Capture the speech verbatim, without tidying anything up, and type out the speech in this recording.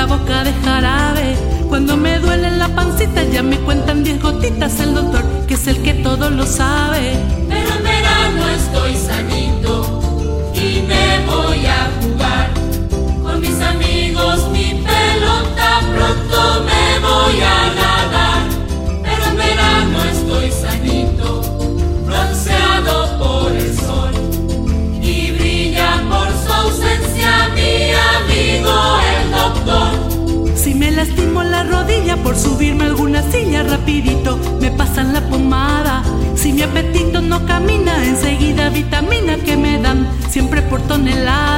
la boca de jarabe. Cuando me duele la pancita ya me cuentan diez gotitas el doctor, que es el que todo lo sabe. Pero en verano estoy sanito y me voy a jugar con mis amigos mi pelota, pronto me voy a nadar. Pero en verano estoy sanito, bronceado por el sol, y brilla por su ausencia mi amigo el doctor. Si me lastimo la rodilla por subirme a alguna silla, rapidito me pasan la pomada. Si mi apetito no camina, enseguida vitamina que me dan siempre por tonelada.